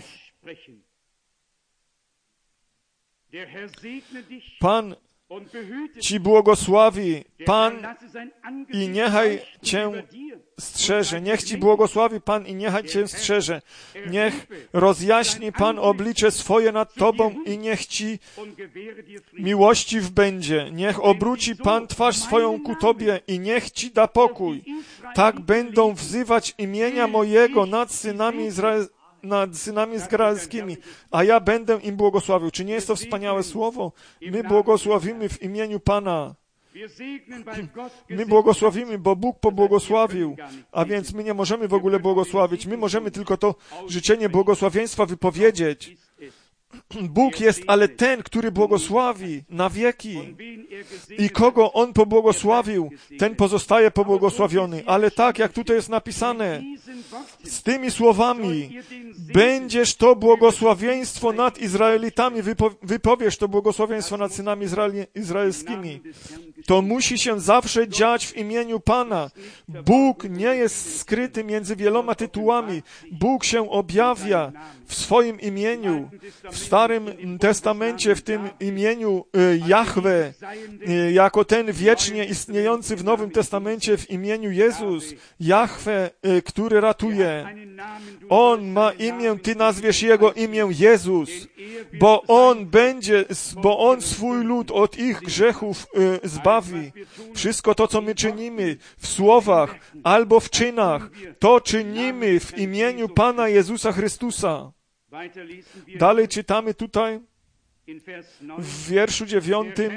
Pan Ci błogosławi, Pan i niechaj Cię strzeże. Niech Ci błogosławi Pan i niechaj Cię strzeże. Niech rozjaśni Pan oblicze swoje nad Tobą i niech Ci miłościw będzie. Niech obróci Pan twarz swoją ku Tobie i niech Ci da pokój. Tak będą wzywać imienia mojego nad synami Izrael, nad synami izraelskimi, a ja będę im błogosławił. Czy nie jest to wspaniałe słowo? My błogosławimy w imieniu Pana. My błogosławimy, bo Bóg pobłogosławił, a więc my nie możemy w ogóle błogosławić. My możemy tylko to życzenie błogosławieństwa wypowiedzieć. Bóg jest ale ten, który błogosławi na wieki. I kogo On pobłogosławił, ten pozostaje pobłogosławiony. Ale tak, jak tutaj jest napisane, z tymi słowami: będziesz to błogosławieństwo nad Izraelitami, wypo, wypowiesz to błogosławieństwo nad synami Izraeli, izraelskimi. To musi się zawsze dziać w imieniu Pana. Bóg nie jest skryty między wieloma tytułami. Bóg się objawia w swoim imieniu. W Starym Testamencie w tym imieniu Jahwe, jako ten wiecznie istniejący w Nowym Testamencie w imieniu Jezus. Jahwe, który ratuje. On ma imię, Ty nazwiesz Jego imię Jezus, bo On będzie, bo On swój lud od ich grzechów zbawi. Wszystko to, co my czynimy w słowach albo w czynach, to czynimy w imieniu Pana Jezusa Chrystusa. Dalej czytamy tutaj w wierszu dziewiątym: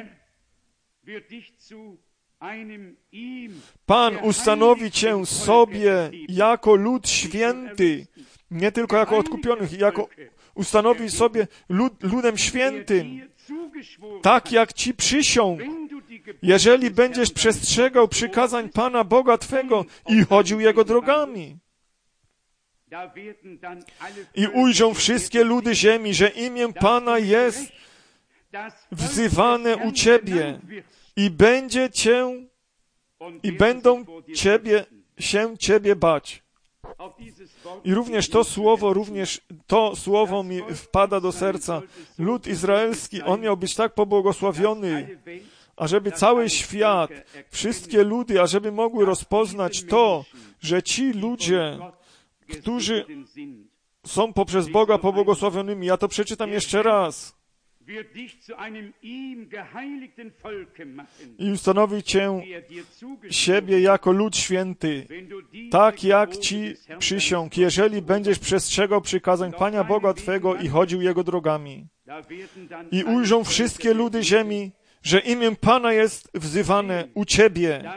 Pan ustanowi Cię sobie jako lud święty, nie tylko jako odkupionych, jako ustanowi sobie lud, ludem świętym, tak jak Ci przysiągł, jeżeli będziesz przestrzegał przykazań Pana Boga Twego i chodził Jego drogami. I ujrzą wszystkie ludy ziemi, że imię Pana jest wzywane u Ciebie i będzie Cię i będą Ciebie, się Ciebie bać. I również to słowo, również to słowo mi wpada do serca. Lud izraelski, on miał być tak pobłogosławiony, ażeby cały świat, wszystkie ludy, ażeby mogły rozpoznać to, że ci ludzie, którzy są poprzez Boga pobłogosławionymi. Ja to przeczytam jeszcze raz. I ustanowi Cię siebie jako lud święty, tak jak Ci przysiągł, jeżeli będziesz przestrzegał przykazań Pana Boga Twego i chodził Jego drogami. I ujrzą wszystkie ludy ziemi, że imię Pana jest wzywane u Ciebie.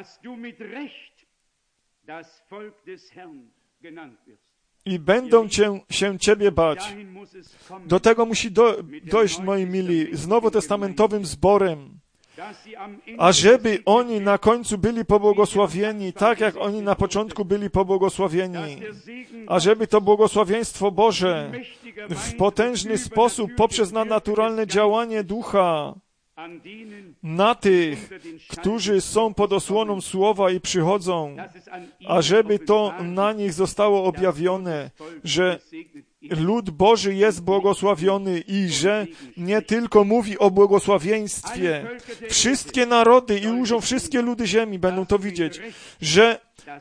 I będą cię, się Ciebie bać. Do tego musi do, dojść, moi mili, z nowotestamentowym zborem. ażeby oni na końcu byli pobłogosławieni, tak jak oni na początku byli pobłogosławieni, ażeby to błogosławieństwo Boże w potężny sposób poprzez nadnaturalne działanie Ducha na tych, którzy są pod osłoną Słowa i przychodzą, ażeby to na nich zostało objawione, że lud Boży jest błogosławiony i że nie tylko mówi o błogosławieństwie. Wszystkie narody i ujrzą wszystkie ludy ziemi będą to widzieć, że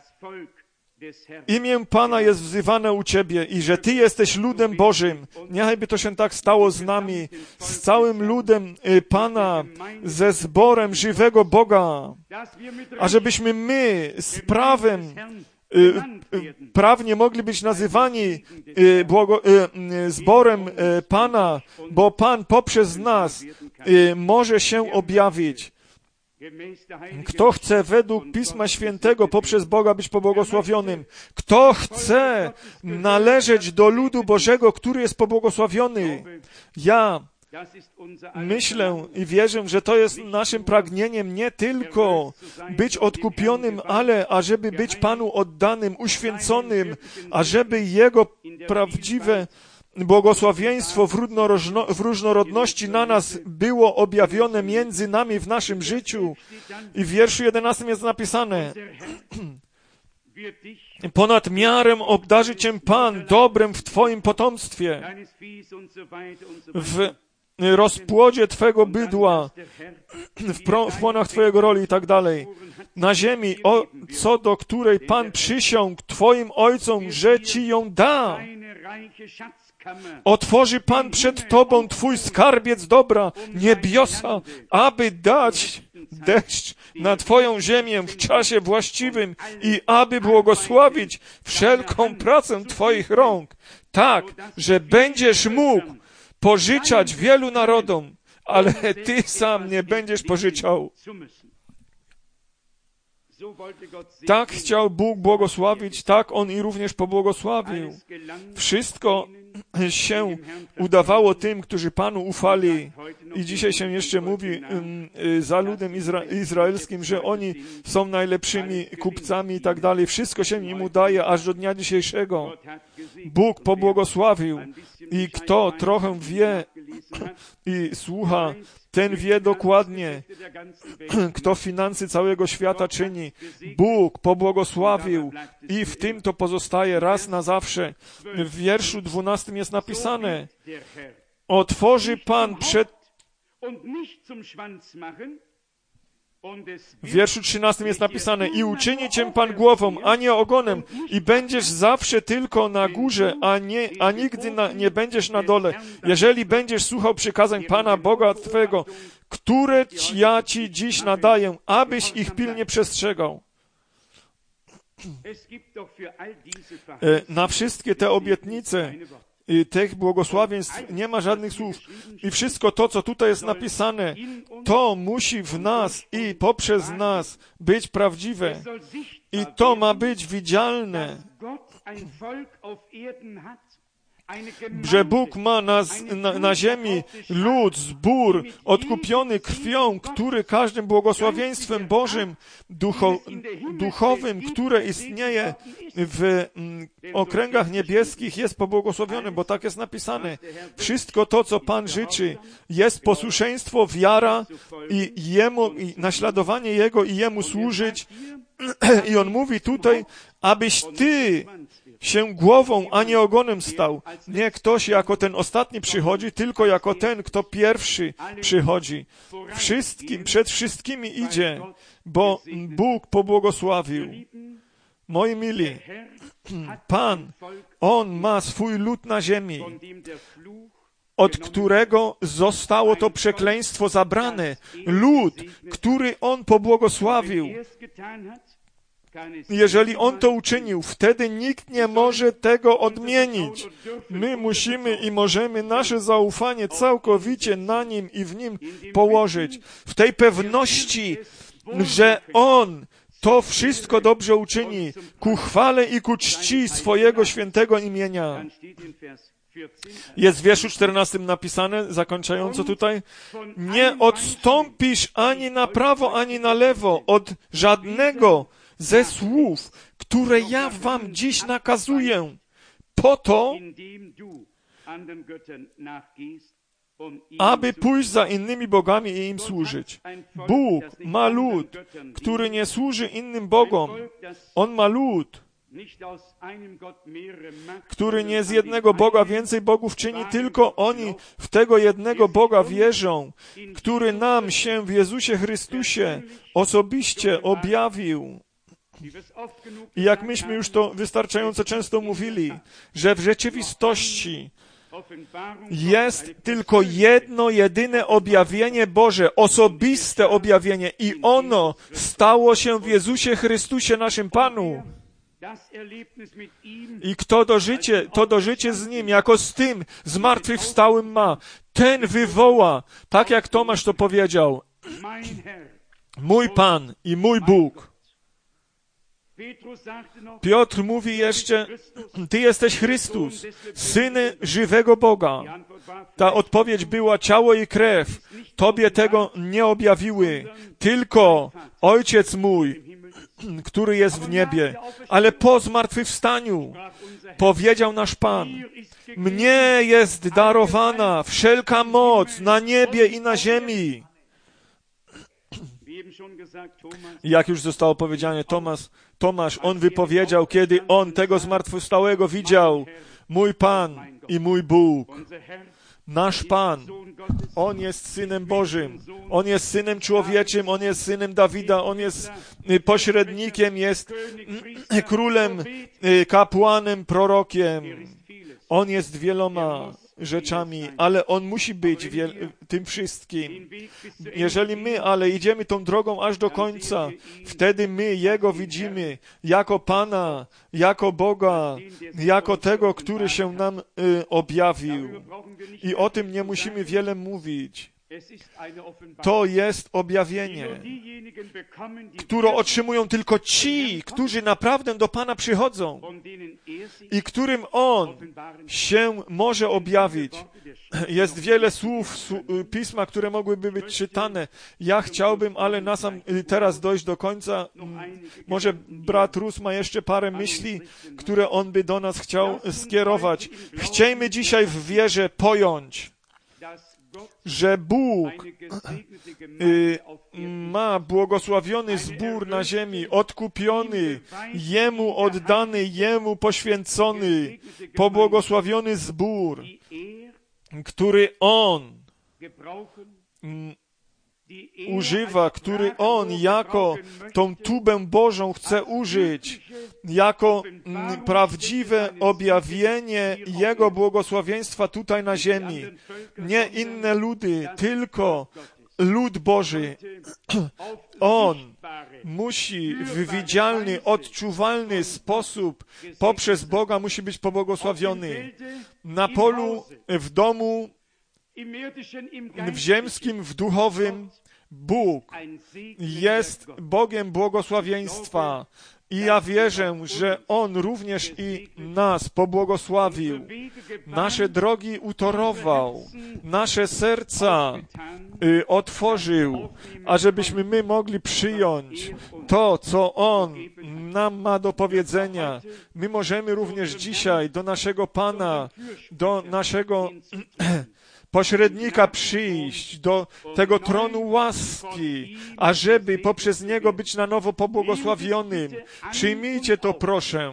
imię Pana jest wzywane u Ciebie i że Ty jesteś ludem Bożym. Niechajby to się tak stało z nami, z całym ludem Pana, ze zborem żywego Boga, ażebyśmy my z prawem prawnie mogli być nazywani błogo, zborem Pana, bo Pan poprzez nas może się objawić. Kto chce według Pisma Świętego poprzez Boga być pobłogosławionym? Kto chce należeć do ludu Bożego, który jest pobłogosławiony? Ja myślę i wierzę, że to jest naszym pragnieniem nie tylko być odkupionym, ale ażeby być Panu oddanym, uświęconym, ażeby Jego prawdziwe błogosławieństwo w różnorodności na nas było objawione między nami w naszym życiu. I w wierszu jedenastym jest napisane: ponad miarę obdarzy Cię Pan dobrem w Twoim potomstwie, w rozpłodzie Twego bydła, w, pro, w płonach Twojego roli i tak dalej. Na ziemi, o, co do której Pan przysiągł Twoim ojcom, że Ci ją da. Otworzy Pan przed Tobą Twój skarbiec dobra, niebiosa, aby dać deszcz na Twoją ziemię w czasie właściwym i aby błogosławić wszelką pracę Twoich rąk, tak, że będziesz mógł pożyczać wielu narodom, ale Ty sam nie będziesz pożyczał. Tak chciał Bóg błogosławić, tak On i również pobłogosławił. Wszystko się udawało tym, którzy Panu ufali. I dzisiaj się jeszcze mówi za ludem izra- izraelskim, że oni są najlepszymi kupcami i tak dalej. Wszystko się im udaje aż do dnia dzisiejszego. Bóg pobłogosławił i kto trochę wie i słucha, ten wie dokładnie, kto finanse całego świata czyni. Bóg pobłogosławił i w tym to pozostaje raz na zawsze. W wierszu dwunastym jest napisane: otworzy Pan przed... W wierszu trzynastym jest napisane: i uczyni Cię Pan głową, a nie ogonem, i będziesz zawsze tylko na górze, a, nie, a nigdy na, nie będziesz na dole, jeżeli będziesz słuchał przykazań Pana Boga Twego, które ja Ci dziś nadaję, abyś ich pilnie przestrzegał. Na wszystkie te obietnice i tych błogosławieństw nie ma żadnych słów. I wszystko to, co tutaj jest napisane, to musi w nas i poprzez nas być prawdziwe. I to ma być widzialne, że Bóg ma na, na, na ziemi lud, zbór, odkupiony krwią, który każdym błogosławieństwem Bożym, ducho, duchowym, które istnieje w mm, okręgach niebieskich, jest pobłogosławiony, bo tak jest napisane. Wszystko to, co Pan życzy, jest posłuszeństwo, wiara i, jemu, i naśladowanie Jego i Jemu służyć. I On mówi tutaj, abyś Ty się głową, a nie ogonem stał. Nie ktoś jako ten ostatni przychodzi, tylko jako ten, kto pierwszy przychodzi. Wszystkim, przed wszystkimi idzie, bo Bóg pobłogosławił. Moi mili, Pan, On ma swój lud na ziemi, od którego zostało to przekleństwo zabrane. Lud, który On pobłogosławił. Jeżeli On to uczynił, wtedy nikt nie może tego odmienić. My musimy i możemy nasze zaufanie całkowicie na Nim i w Nim położyć. W tej pewności, że On to wszystko dobrze uczyni ku chwale i ku czci swojego świętego imienia. Jest w wierszu czternastym napisane, zakończająco tutaj, nie odstąpisz ani na prawo, ani na lewo od żadnego ze słów, które ja wam dziś nakazuję, po to, aby pójść za innymi bogami i im służyć. Bóg ma lud, który nie służy innym bogom. On ma lud, który nie z jednego Boga więcej bogów czyni, tylko oni w tego jednego Boga wierzą, który nam się w Jezusie Chrystusie osobiście objawił. I jak myśmy już to wystarczająco często mówili, że w rzeczywistości jest tylko jedno, jedyne objawienie Boże, osobiste objawienie i ono stało się w Jezusie Chrystusie, naszym Panu. I kto dożycie, to dożycie z Nim, jako z tym zmartwychwstałym ma, ten wywoła, tak jak Tomasz to powiedział, mój Pan i mój Bóg. Piotr mówi jeszcze, Ty jesteś Chrystus, Syn żywego Boga. Ta odpowiedź była, ciało i krew Tobie tego nie objawiły, tylko Ojciec mój, który jest w niebie. Ale po zmartwychwstaniu powiedział nasz Pan, mnie jest darowana wszelka moc na niebie i na ziemi. Jak już zostało powiedziane, Tomasz, Tomasz, on wypowiedział, kiedy on tego zmartwychwstałego widział, mój Pan i mój Bóg. Nasz Pan, On jest Synem Bożym, On jest Synem Człowieczym, On jest Synem Dawida, On jest pośrednikiem, jest królem, kapłanem, prorokiem. On jest wieloma rzeczami, ale On musi być wiel- tym wszystkim. Jeżeli my ale idziemy tą drogą aż do końca, wtedy my Jego widzimy jako Pana, jako Boga, jako tego, który się nam y, objawił. I o tym nie musimy wiele mówić. To jest objawienie, które otrzymują tylko ci, którzy naprawdę do Pana przychodzą i którym On się może objawić. Jest wiele słów Pisma, które mogłyby być czytane. Ja chciałbym, ale na sam teraz dojść do końca. Może brat Rus ma jeszcze parę myśli, które on by do nas chciał skierować. Chciejmy dzisiaj w wierze pojąć, że Bóg y, ma błogosławiony zbór na ziemi, odkupiony, Jemu oddany, Jemu poświęcony, pobłogosławiony zbór, który On m, używa, który On jako tą tubę Bożą chce użyć, jako m, prawdziwe objawienie Jego błogosławieństwa tutaj na ziemi. Nie inne ludy, tylko lud Boży. On musi w widzialny, odczuwalny sposób poprzez Boga musi być pobłogosławiony. Na polu, w domu, w ziemskim, w duchowym, Bóg jest Bogiem błogosławieństwa. I ja wierzę, że On również i nas pobłogosławił, nasze drogi utorował, nasze serca y, otworzył, ażebyśmy my mogli przyjąć to, co On nam ma do powiedzenia. My możemy również dzisiaj do naszego Pana, do naszego pośrednika przyjść, do tego tronu łaski, ażeby poprzez Niego być na nowo pobłogosławionym. Przyjmijcie to, proszę,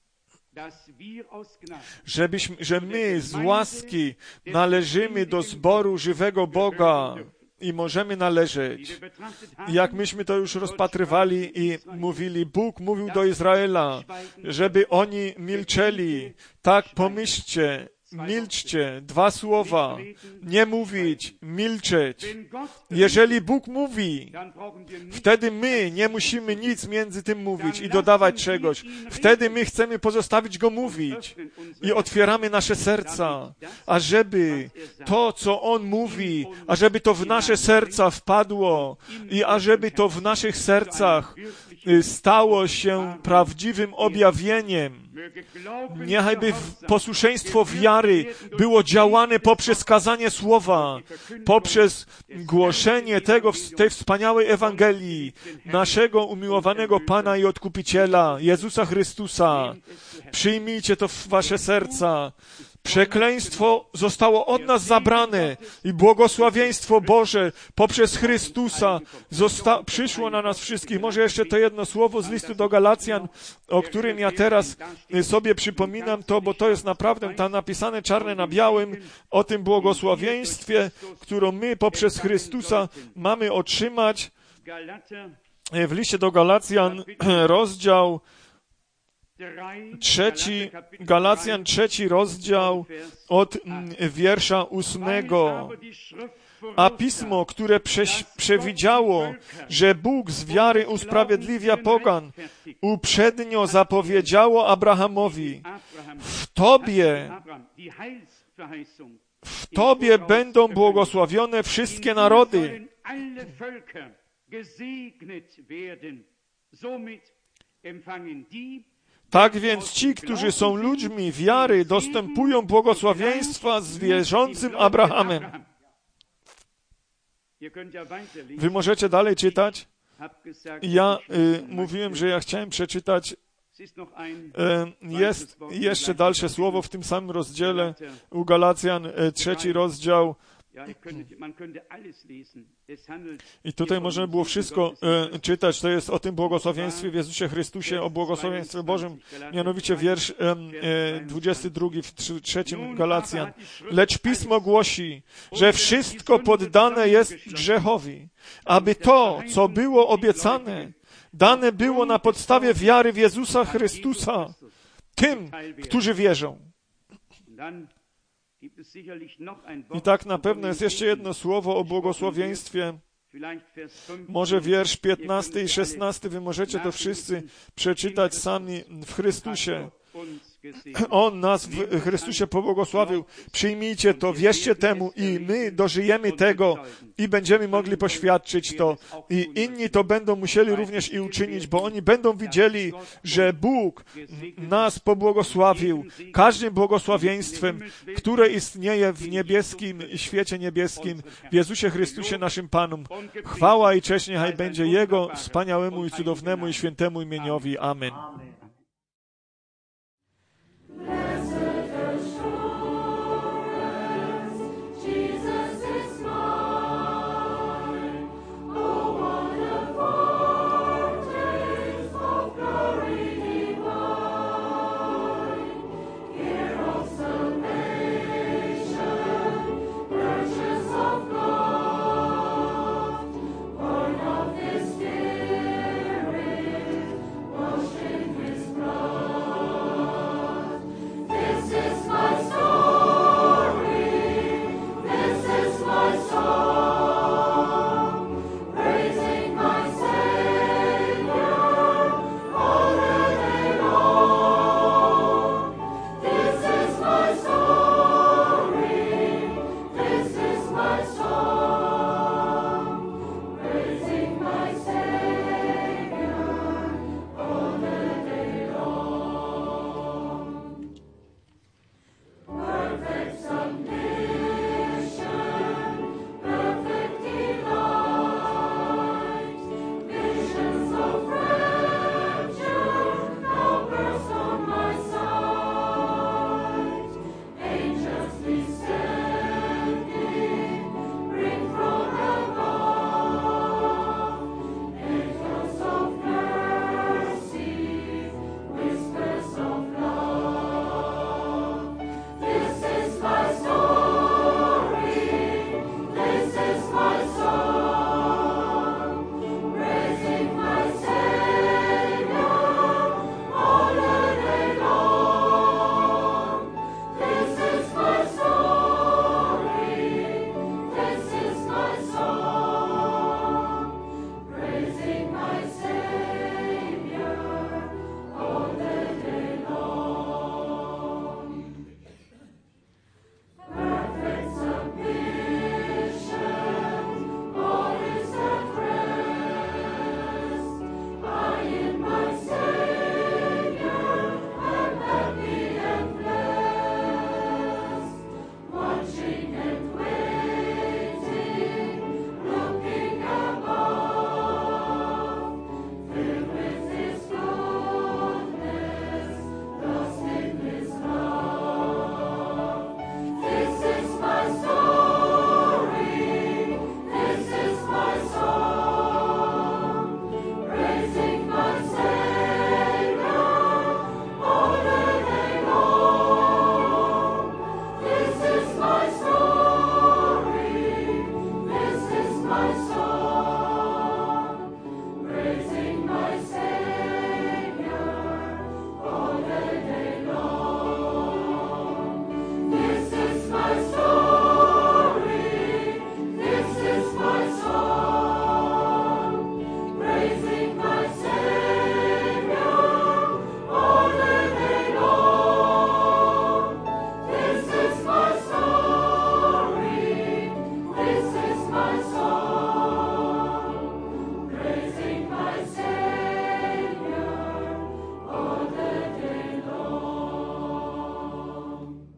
żebyśmy, że my z łaski należymy do zboru żywego Boga i możemy należeć. Jak myśmy to już rozpatrywali i mówili, Bóg mówił do Izraela, żeby oni milczeli. Tak, pomyślcie, milczcie, dwa słowa, nie mówić, milczeć. Jeżeli Bóg mówi, wtedy my nie musimy nic między tym mówić i dodawać czegoś. Wtedy my chcemy pozostawić Go mówić i otwieramy nasze serca, ażeby to, co On mówi, ażeby to w nasze serca wpadło i ażeby to w naszych sercach stało się prawdziwym objawieniem. Niechajby posłuszeństwo wiary było działane poprzez kazanie słowa, poprzez głoszenie tego, tej wspaniałej Ewangelii, naszego umiłowanego Pana i Odkupiciela, Jezusa Chrystusa. Przyjmijcie to w wasze serca. Przekleństwo zostało od nas zabrane i błogosławieństwo Boże poprzez Chrystusa zosta- przyszło na nas wszystkich. Może jeszcze to jedno słowo z listu do Galacjan, o którym ja teraz sobie przypominam to, bo to jest naprawdę tam napisane czarne na białym o tym błogosławieństwie, którą my poprzez Chrystusa mamy otrzymać. W liście do Galacjan rozdział Trzeci, Galacjan, trzeci rozdział od wiersza ósmego. A Pismo, które prześ, przewidziało, że Bóg z wiary usprawiedliwia pogan, uprzednio zapowiedziało Abrahamowi: w Tobie, w Tobie będą błogosławione wszystkie narody. Tak więc ci, którzy są ludźmi wiary, dostępują błogosławieństwa z wierzącym Abrahamem. Wy możecie dalej czytać. Ja y, mówiłem, że ja chciałem przeczytać. Y, jest jeszcze dalsze słowo w tym samym rozdziale u Galacjan, y, trzeci rozdział. I tutaj można było wszystko e, czytać. To jest o tym błogosławieństwie w Jezusie Chrystusie, o błogosławieństwie Bożym. Mianowicie wiersz e, e, dwudziesty drugi w trzecim Galacjan. Lecz Pismo głosi, że wszystko poddane jest grzechowi, aby to, co było obiecane, dane było na podstawie wiary w Jezusa Chrystusa tym, którzy wierzą. I tak na pewno jest jeszcze jedno słowo o błogosławieństwie. Może wiersz piętnasty i szesnasty, wy możecie to wszyscy przeczytać sami w Chrystusie. On nas w Chrystusie pobłogosławił. Przyjmijcie to, wierzcie temu i my dożyjemy tego i będziemy mogli poświadczyć to. I inni to będą musieli również i uczynić, bo oni będą widzieli, że Bóg nas pobłogosławił każdym błogosławieństwem, które istnieje w niebieskim świecie niebieskim, w Jezusie Chrystusie naszym Panu. Chwała i cześć niechaj będzie Jego wspaniałemu i cudownemu i świętemu imieniowi. Amen.